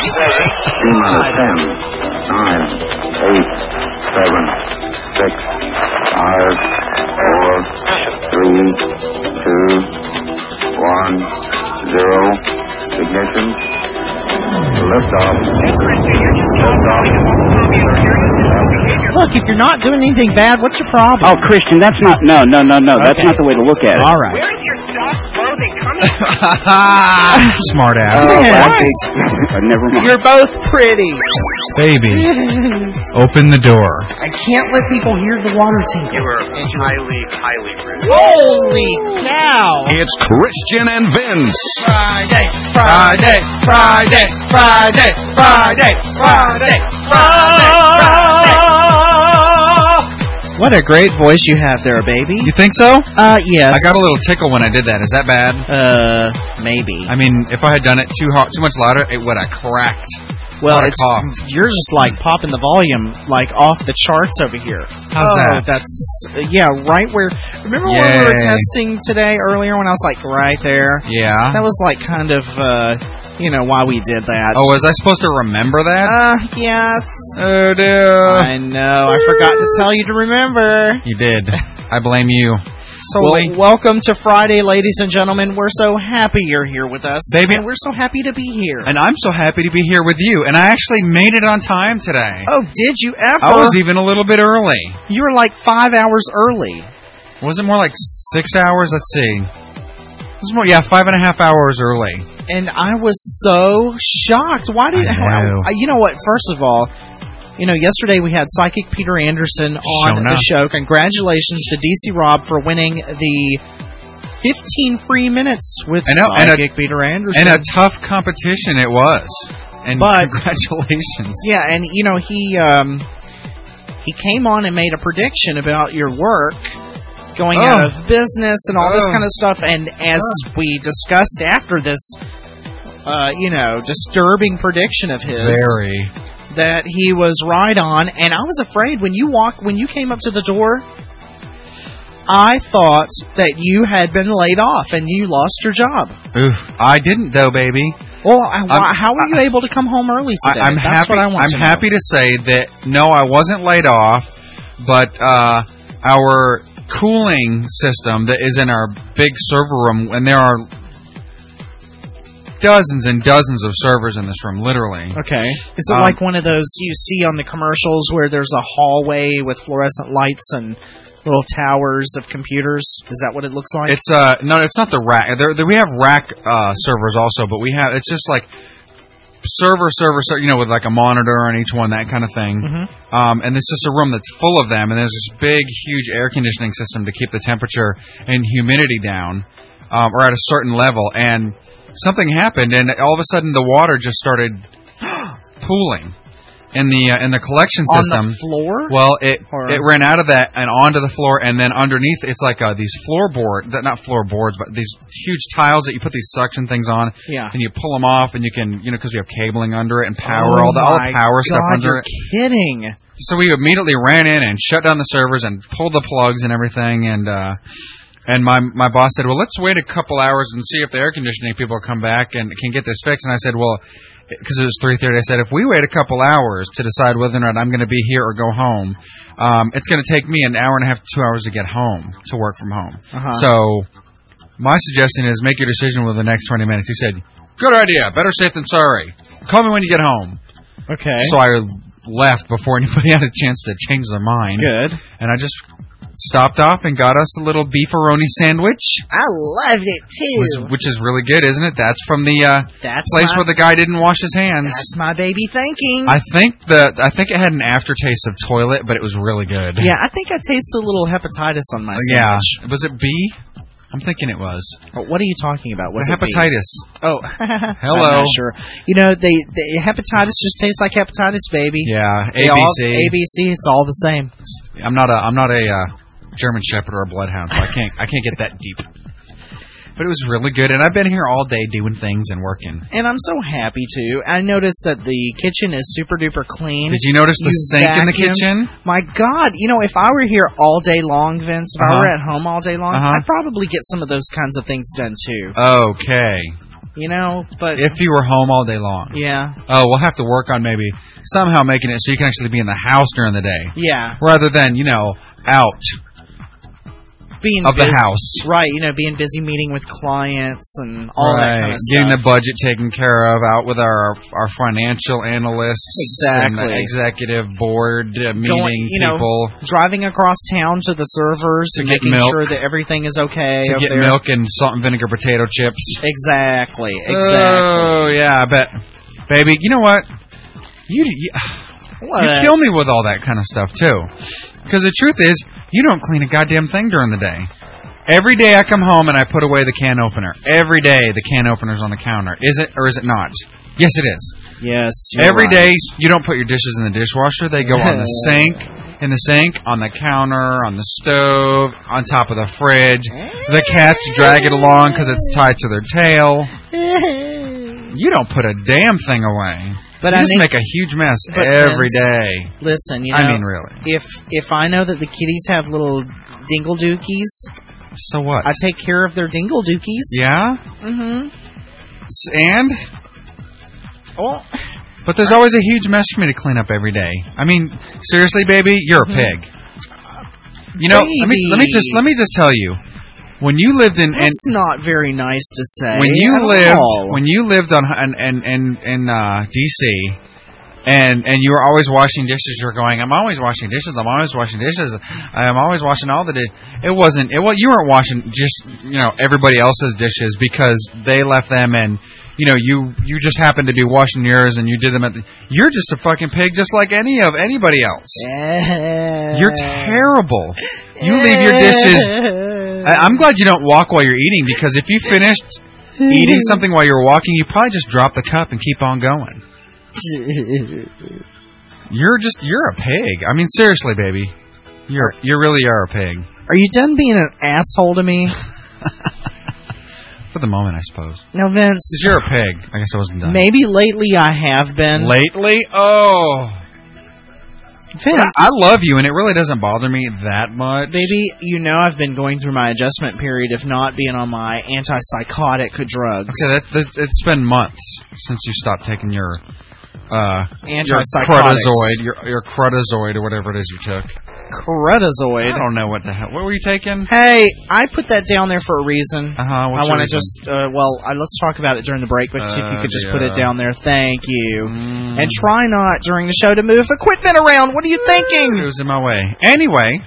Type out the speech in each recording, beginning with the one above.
Ignition. Liftoff. Look, if you're not doing anything bad, what's your problem? Oh, Christian, that's not... No. That's not the way to look at it. All right. Where is your soft clothing coming from? Smart ass. Never mind. You're both pretty. Baby, open the door. I can't let people hear the water tinkle. You were highly rude. Holy cow! It's Christian and Vince. Friday, Friday, Friday, Friday, Friday, Friday, Friday. What a great voice you have there, baby. You think so? Yes. I got a little tickle when I did that. Is that bad? Maybe. I mean, if I had done it too much louder, it would have cracked. Well, you're just like popping the volume like off the charts over here. How's that? That's right where. Remember when we were testing today earlier when I was like right there? Yeah. That was like kind of why we did that. Oh, was I supposed to remember that? Yes. Oh dear. I know. I forgot to tell you to remember. You did. I blame you. Well, welcome to Friday, ladies and gentlemen. We're so happy you're here with us. Baby. And we're so happy to be here. And I'm so happy to be here with you. And I actually made it on time today. Oh, did you ever? I was even a little bit early. You were like 5 hours early. Was it more like 6 hours? Let's see. It was more, 5.5 hours early. And I was so shocked. Why did you know what? First of all, yesterday we had Psychic Peter Anderson on the show. Congratulations to DC Rob for winning the 15 free minutes with Psychic Peter Anderson. And a tough competition it was. And congratulations. Yeah, and he came on and made a prediction about your work going out of business and all this kind of stuff. And as we discussed after this, disturbing prediction of his, that he was right on. And I was afraid when you came up to the door, I thought that you had been laid off and you lost your job. Oof, I didn't though, baby. Well, how were you able to come home early today? I'm happy to say that no, I wasn't laid off, but our cooling system that is in our big server room, and there are dozens and dozens of servers in this room, literally. Okay. Is it like one of those you see on the commercials where there's a hallway with fluorescent lights and little towers of computers? Is that what it looks like? It's no, it's not the rack. We have rack servers also, but it's just like server, with like a monitor on each one, that kind of thing. Mm-hmm. And it's just a room that's full of them, and there's this big, huge air conditioning system to keep the temperature and humidity down, or at a certain level. And something happened, and all of a sudden the water just started pooling in the collection system. On the floor? Well, it ran out of that and onto the floor, and then underneath it's like these not floorboards, but these huge tiles that you put these suction things on. Yeah. And you pull them off, and you can, because we have cabling under it and power, all the power stuff under it. You're kidding. So we immediately ran in and shut down the servers and pulled the plugs and everything, and my boss said, well, let's wait a couple hours and see if the air conditioning people come back and can get this fixed. And I said, well, because it was 3:30, I said, if we wait a couple hours to decide whether or not I'm going to be here or go home, it's going to take me an hour and a half to 2 hours to get home, to work from home. Uh-huh. So my suggestion is make your decision within the next 20 minutes. He said, good idea. Better safe than sorry. Call me when you get home. Okay. So I left before anybody had a chance to change their mind. Good. And I just stopped off and got us a little beefaroni sandwich. I loved it too. Which is really good, isn't it? That's from the place where the guy didn't wash his hands. That's my baby thinking. I think it had an aftertaste of toilet, but it was really good. Yeah, I think I tasted a little hepatitis on my sandwich. Yeah. Was it B? I'm thinking it was. What are you talking about? Was hepatitis. Oh. Hello. I'm not sure. The hepatitis just tastes like hepatitis, baby. Yeah, ABC. ABC, it's all the same. I'm not a German Shepherd or a Bloodhound, so I can't get that deep. But it was really good, and I've been here all day doing things and working. And I'm so happy, too. I noticed that the kitchen is super-duper clean. Did you notice the sink in the kitchen? My God. If I were here all day long, Vince, if I were at home all day long, I'd probably get some of those kinds of things done, too. Okay. You know, but if you were home all day long. Yeah. Oh, we'll have to work on maybe somehow making it so you can actually be in the house during the day. Yeah. Rather than, out. Being of busy, the house. Right, being busy meeting with clients and all that kind of stuff. Getting the budget taken care of, out with our financial analysts. Exactly. And the executive board meeting people. Driving across town to the servers and making sure that everything is okay. To get milk and salt and vinegar potato chips. Exactly. Oh, yeah, I bet. Baby, you know what? You kill me with all that kind of stuff, too. Because the truth is, you don't clean a goddamn thing during the day. Every day I come home and I put away the can opener. Every day the can opener's on the counter. Is it or is it not? Yes, it is. Yes. Every day you don't put your dishes in the dishwasher. They go on the sink, on the counter, on the stove, on top of the fridge. The cats drag it along because it's tied to their tail. You don't put a damn thing away. But you just make a huge mess every day. Listen, I mean, really. If I know that the kitties have little dingle dookies, so what? I take care of their dingle dookies. Yeah? Mm-hmm. And? Oh. But there's always a huge mess for me to clean up every day. I mean, seriously, baby, you're a pig. Let me just tell you. When you lived in, that's not very nice to say. When you lived in DC, and you were always washing dishes, you were going, I'm always washing dishes. I'm always washing dishes. I'm always washing all the dishes. You weren't washing just everybody else's dishes because they left them and. You just happened to be washing yours and you did them you're just a fucking pig just like anybody else. You're terrible. You leave your dishes. I'm glad you don't walk while you're eating because if you finished eating something while you're walking, you probably just drop the cup and keep on going. You're a pig. I mean, seriously, baby. You really are a pig. Are you done being an asshole to me? For the moment, I suppose. No, Vince. Because you're a pig. I guess I wasn't done. Maybe lately I have been. Lately? Oh. Vince. I love you, and it really doesn't bother me that much. Baby, I've been going through my adjustment period, if not being on my antipsychotic drugs. Okay, it's been months since you stopped taking your antipsychotics. Your crutazoid, or whatever it is you took. Crutazoid. I don't know what the hell. What were you taking? Hey, I put that down there for a reason. I want to just, let's talk about it during the break, but if you could just put it down there, thank you. And try not, during the show, to move equipment around. What are you thinking? It was in my way. Anyway.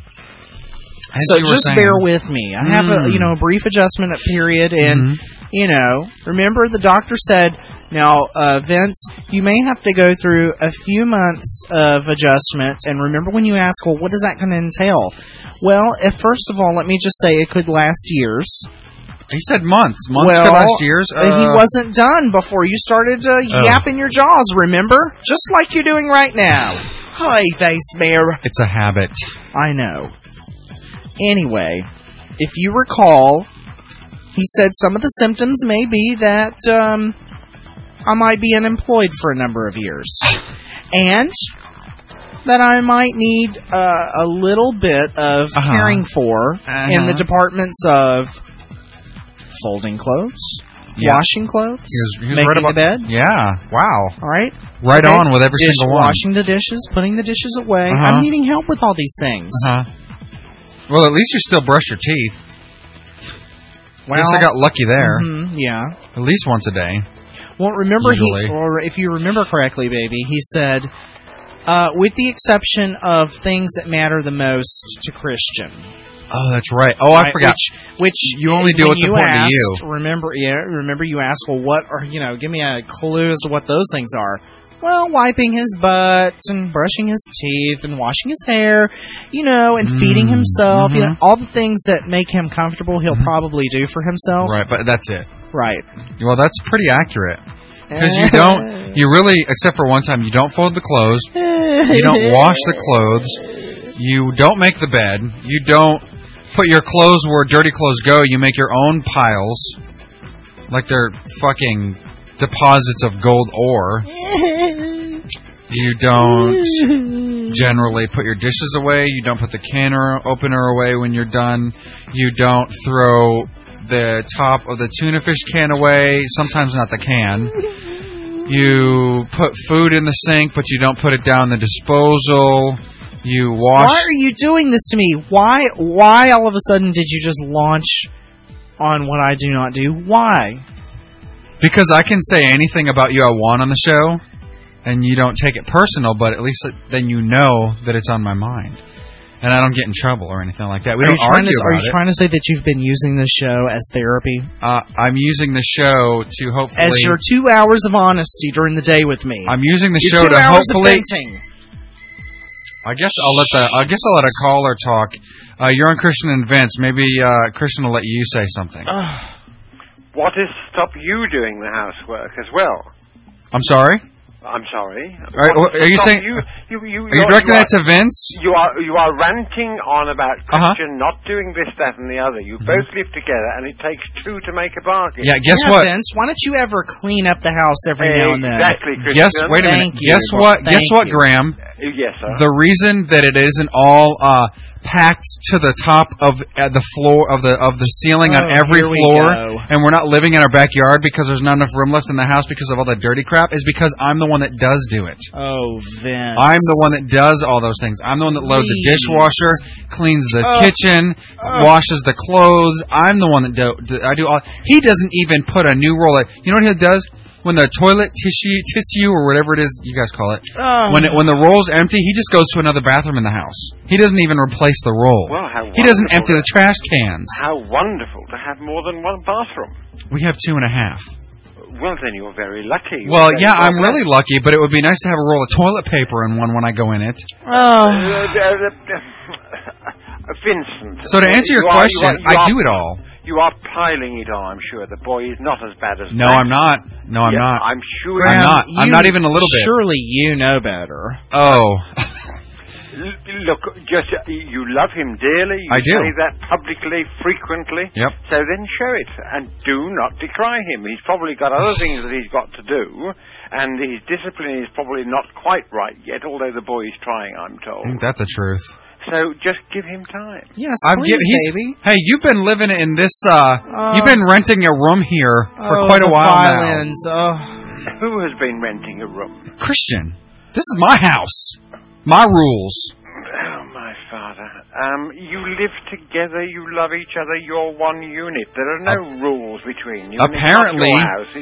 So just bear with me. I have a brief adjustment period, and, remember the doctor said, now, Vince, you may have to go through a few months of adjustment, and remember when you ask, well, what is that going to entail? Well, first of all, let me just say it could last years. He said months. Months could last years. He wasn't done before you started yapping your jaws, remember? Just like you're doing right now. Hi, Vice Mayor. It's a habit. I know. Anyway, if you recall, he said some of the symptoms may be that I might be unemployed for a number of years. And that I might need a little bit of caring for in the departments of folding clothes, washing clothes, making the bed. Yeah, wow. All right. Right on with every single one. Washing the dishes, putting the dishes away. I'm needing help with all these things. Well, at least you still brush your teeth. Well, at least I got lucky there. Yeah. At least once a day. Well, remember, if you remember correctly, baby, he said, with the exception of things that matter the most to Christian. Oh, that's right. Oh, I forgot. Which you only do what's important to you. Remember you asked, well, what are, give me a clue as to what those things are. Well, wiping his butt and brushing his teeth and washing his hair, and feeding himself. All the things that make him comfortable, he'll probably do for himself. Right, but that's it. Right. Well, that's pretty accurate. Because you really, except for one time, you don't fold the clothes. You don't wash the clothes. You don't make the bed. You don't put your clothes where dirty clothes go. You make your own piles. Like they're fucking deposits of gold ore. You don't generally put your dishes away. You don't put the can opener away when you're done. You don't throw the top of the tuna fish can away, sometimes not the can. You put food in the sink, but you don't put it down the disposal. You wash... Why are you doing this to me? Why all of a sudden did you just launch on what I do not do? Why? Because I can say anything about you I want on the show, and you don't take it personal, but at least then you know that it's on my mind. And I don't get in trouble or anything like that. Are you trying to say that you've been using the show as therapy? I'm using the show to hopefully... As your 2 hours of honesty during the day with me. I'm using the show to hopefully... I guess I'll let a caller talk. You're on Christian and Vince. Maybe Christian will let you say something. What has stopped you doing the housework as well? I'm sorry? I'm sorry. Are you saying? Are you directing that to Vince? You are ranting on about Christian not doing this, that, and the other. You both live together, and it takes two to make a bargain. Yeah. Guess what, Vince? Why don't you ever clean up the house every now and then? Exactly, Christian. Yes. Wait a minute. Guess what, Graham? Yes, sir. The reason that it isn't all packed to the top of the floor of the ceiling on every floor, and we're not living in our backyard because there's not enough room left in the house because of all that dirty crap, is because I'm the one that does do it. Oh, Vince. I'm the one that does all those things. I'm the one that loads the dishwasher, cleans the kitchen, washes the clothes. I'm the one that I do all. He doesn't even put a new roll. You know what he does? When the toilet tissue or whatever it is you guys call it, when the roll's empty, he just goes to another bathroom in the house. He doesn't even replace the roll. Well, he doesn't empty the trash cans. How wonderful to have more than one bathroom. We have 2.5. Well, then you're very lucky. Well, yeah, I'm really lucky, but it would be nice to have a roll of toilet paper in one when I go in it. Vincent. So to answer your question, I do it all. You are piling it on, I'm sure. The boy is not as bad as No, that. I'm not. No, I'm not. I'm sure I'm not. I'm not even a little bit. Surely you know better. Oh. Look, you love him dearly. You I do. say that publicly, frequently. Yep. So then show it, and do not decry him. He's probably got other things that he's got to do, and his discipline is probably not quite right yet, although the boy is trying, I'm told. Ain't that the truth? So just give him time. Yes, please, baby. Hey, you've been living in this, you've been renting a room here for quite a while now. Who has been renting a room? Christian. This is my house. My rules. Oh, my father. You live together, you love each other, you're one unit. There are no rules between you. Apparently.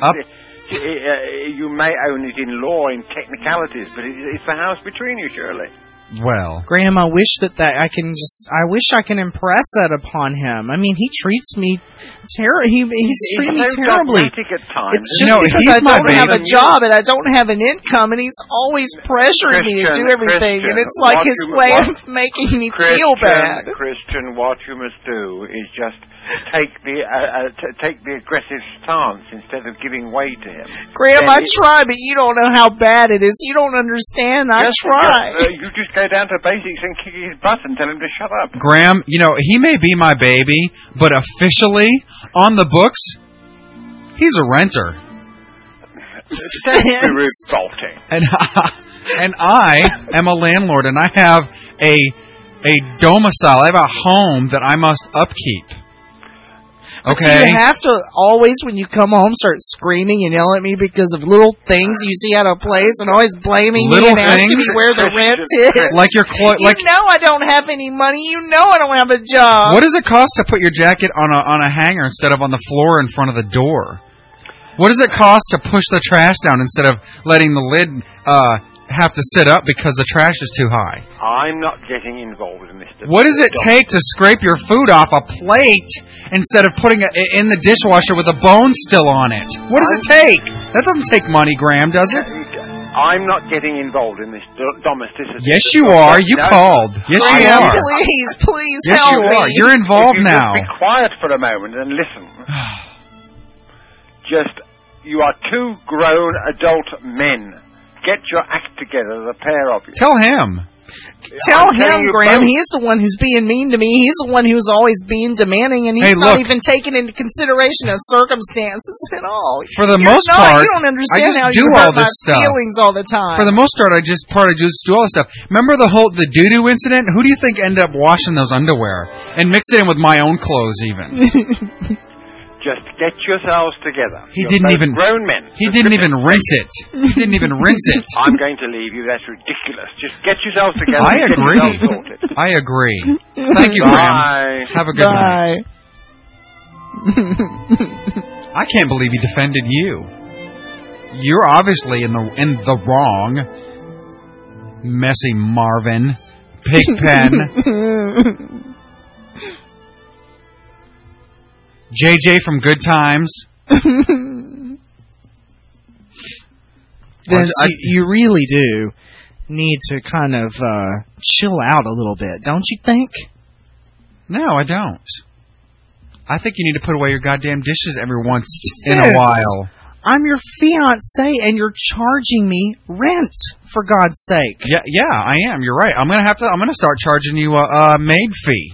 You may own it in law, in technicalities, but it's the house between you, surely. Well, Graham, I wish I can impress that upon him. I mean, he treats me he's treating me terribly. It's just because I don't have a job and I don't have an income, and he's always pressuring me to do everything, and it's like his way of making me feel bad. Christian, what you must do is just take the aggressive stance instead of giving way to him. Graham, I try, but you don't know how bad it is. You don't understand. I try. You just go down to basics and kick his butt and tell him to shut up. Graham, he may be my baby, but officially, on the books, he's a renter. That's revolting. And I am a landlord, and I have a domicile. I have a home that I must upkeep. Okay. So you have to always, when you come home, start screaming and yelling at me because of little things you see out of place, and always blaming me and asking me where the rent is. Like your you know I don't have any money. You know I don't have a job. What does it cost to put your jacket on a hanger instead of on the floor in front of the door? What does it cost to push the trash down instead of letting the lid have to sit up because the trash is too high? I'm not getting involved in this. What does it take to scrape your food off a plate instead of putting it in the dishwasher with a bone still on it? What does it take? That doesn't take money, Graham, does it? I'm not getting involved in this domesticity. Yes, you are. You called. Yes, you are. Please yes, help you me. are. You're involved now. Be quiet for a moment and listen. You are two grown adult men. get your act together, the pair of you. Tell him. Tell him, Graham. He's the one who's being mean to me. He's the one who's always being demanding, and he's not even taking into consideration of circumstances at all. For the most part, you don't understand I just how do you all hurt this my stuff. feelings all the time. For the most part, I just do all this stuff. Remember the doo-doo incident? Who do you think ended up washing those underwear and mixed it in with my own clothes even? Just get yourselves together. He didn't even grown men. He didn't even rinse it. He didn't even rinse it. I'm going to leave you. That's ridiculous. Just get yourselves together. I agree. I agree. Thank you, Graham. Have a good night. I can't believe he defended you. You're obviously in the wrong. Messy Marvin. Pigpen. JJ from Good Times. Vince, you really do need to kind of chill out a little bit, don't you think? No, I don't. I think you need to put away your goddamn dishes every once in a while. I'm your fiancé, and you're charging me rent, for God's sake. Yeah, I am. You're right. I'm gonna start charging you a maid fee.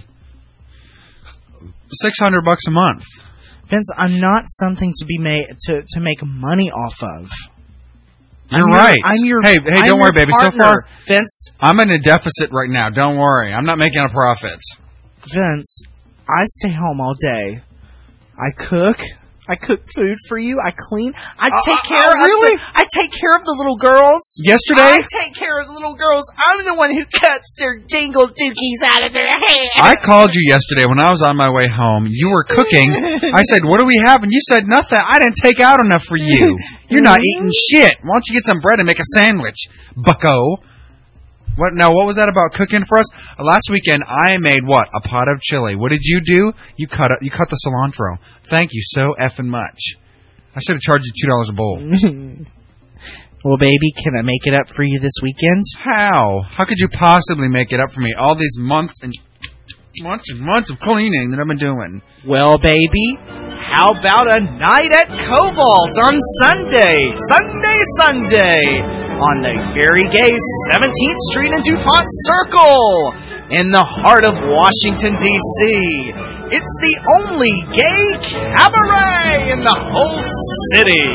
$600 a month. Vince, I'm not something to be made to make money off of. You're right. Hey, don't worry, baby. Partner. So far, Vince, I'm in a deficit right now. Don't worry. I'm not making a profit. Vince, I stay home all day. I cook food for you. I clean. I take care of the little girls. Yesterday? I take care of the little girls. I'm the one who cuts their dingle dookies out of their hair. I called you yesterday when I was on my way home. You were cooking. I said, what do we have? And you said, nothing. I didn't take out enough for you. You're not eating shit. Why don't you get some bread and make a sandwich, bucko? What was that about cooking for us? Last weekend, I made what? A pot of chili. What did you do? You cut the cilantro. Thank you so effing much. I should have charged you $2 a bowl. Well, baby, can I make it up for you this weekend? How? How could you possibly make it up for me? All these months and months of cleaning that I've been doing. Well, baby, how about a night at Cobalt on Sunday? Sunday! On the very gay 17th Street and DuPont Circle in the heart of Washington, D.C. It's the only gay cabaret in the whole city.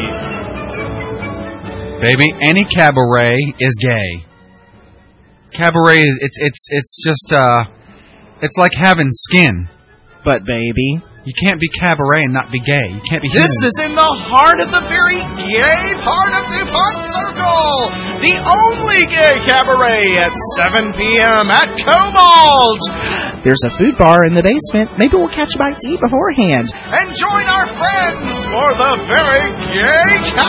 Baby, any cabaret is gay. Cabaret is it's just it's like having skin. But baby, you can't be cabaret and not be gay. You can't be human. This is in the heart of the very gay part of DuPont Circle. The only gay cabaret at 7 p.m. at Cobalt. There's a food bar in the basement. Maybe we'll catch a bite to eat beforehand. And join our friends for the very gay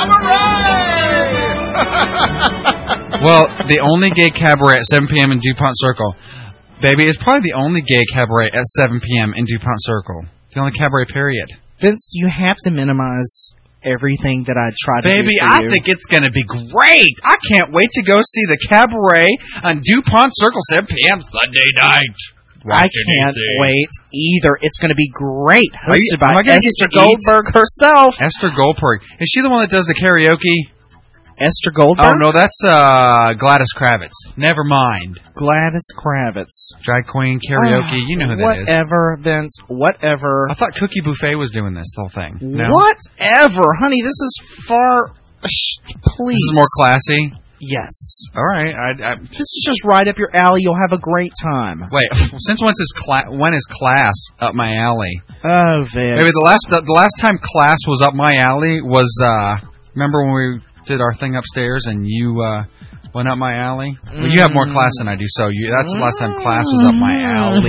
cabaret. Well, the only gay cabaret at 7 p.m. in DuPont Circle. Baby, it's probably the only gay cabaret at 7 p.m. in DuPont Circle. The only cabaret, period. Vince, do you have to minimize everything that I try to do for you? Baby, I think it's going to be great. I can't wait to go see the cabaret on DuPont Circle, 7 p.m. Sunday night. I can't wait either. It's going to be great. Hosted by Esther Goldberg herself. Esther Goldberg. Is she the one that does the karaoke? Esther Goldberg? Oh, no, that's Gladys Kravitz. Never mind. Gladys Kravitz. Drag queen, karaoke, you know who that is. Whatever, Vince, whatever. I thought Cookie Buffet was doing this whole thing. No? Whatever. Honey, this is far... Please. This is more classy? Yes. All right. This is just right up your alley. You'll have a great time. Wait, since when is class up my alley? Oh, Vince. Maybe the last time class was up my alley was, remember when we did our thing upstairs and you went up my alley? Well, you have more class than I do, so that's the last time class was up my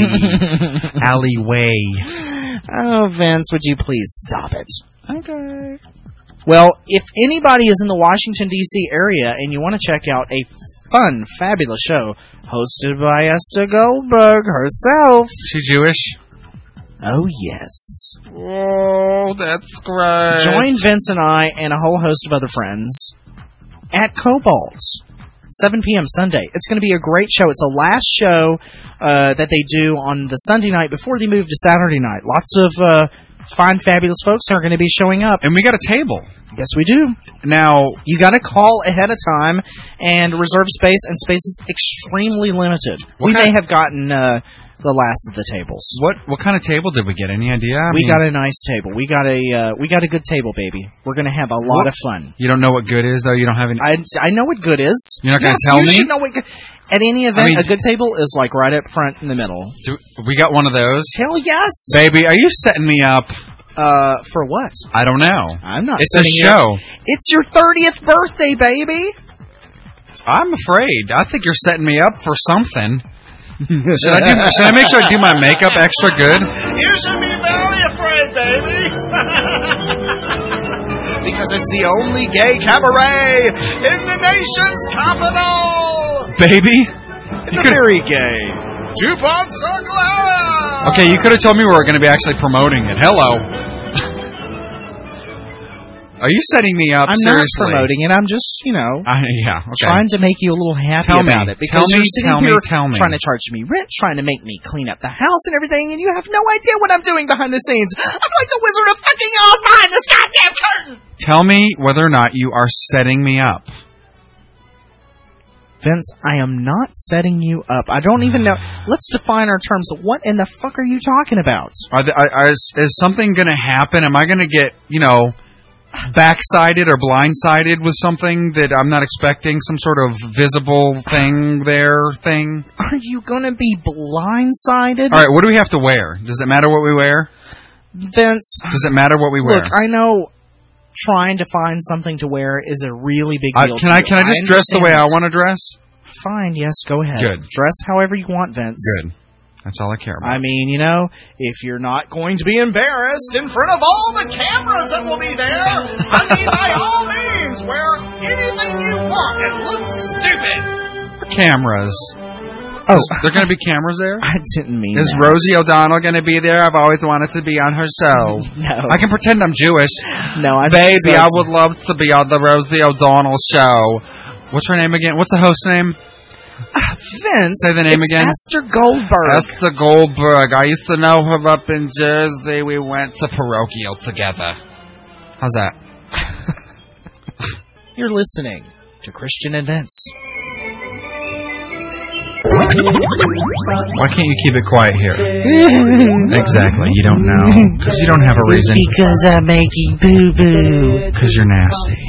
alleyway. Oh, Vince, would you please stop it? Okay. Well, if anybody is in the Washington, D.C. area and you want to check out a fun, fabulous show hosted by Esther Goldberg herself. She Jewish? Oh, yes. Oh, that's great. Join Vince and I and a whole host of other friends at Cobalt 7 p.m. Sunday. It's going to be a great show. It's the last show that they do on the Sunday night before they move to Saturday night. Lots of fine, fabulous folks are going to be showing up. And we got a table. Yes, we do. Now, you got to call ahead of time and reserve space, and space is extremely limited. We may have gotten the last of the tables. What kind of table did we get? Any idea? We got a nice table. We got a good table, baby. We're going to have a lot of fun. You don't know what good is, though? You don't have any... I know what good is. You're not going to tell me? You should know what good... At any event, a good table is like right up front in the middle. We got one of those? Hell yes! Baby, are you setting me up? For what? I don't know. I'm not. It's a show. It's your 30th birthday, baby. I'm afraid. I think you're setting me up for something. Should I make sure I do my makeup extra good? You should be very afraid, baby. Because it's the only gay cabaret in the nation's capital. Baby? Very gay. DuPont Circle Area. Okay, you could have told me we were going to be actually promoting it. Hello. Are you setting me up? I'm seriously? Not promoting it. I'm just, trying to make you a little happy about it. Because you're sitting here trying to charge me rent, trying to make me clean up the house and everything, and you have no idea what I'm doing behind the scenes. I'm like the Wizard of fucking Oz behind this goddamn curtain. Tell me whether or not you are setting me up. Vince, I am not setting you up. I don't even know. Let's define our terms. What in the fuck are you talking about? Is something going to happen? Am I going to get, backsided or blindsided with something that I'm not expecting? Some sort of visible thing? Are you going to be blindsided? All right, what do we have to wear? Does it matter what we wear? Vince. Does it matter what we wear? Look, I know trying to find something to wear is a really big deal. Can I just dress the way I want to dress? Fine, yes, go ahead. Good. Dress however you want, Vince. Good. That's all I care about. I mean, if you're not going to be embarrassed in front of all the cameras that will be there, I mean, by all means, wear anything you want and look stupid. Cameras. Oh, there going to be cameras there? I didn't mean Is that. Rosie O'Donnell going to be there? I've always wanted to be on her show. No. I can pretend I'm Jewish. No, I'm Baby, I would love to be on the Rosie O'Donnell show. What's her name again? What's the host name? Vince. Say the name again. Esther Goldberg. Esther Goldberg. I used to know her up in Jersey. We went to parochial together. How's that? You're listening to Christian and Vince. Why can't you keep it quiet here? Exactly. You don't know. Because you don't have a reason. Because I'm making boo-boo. Because you're nasty.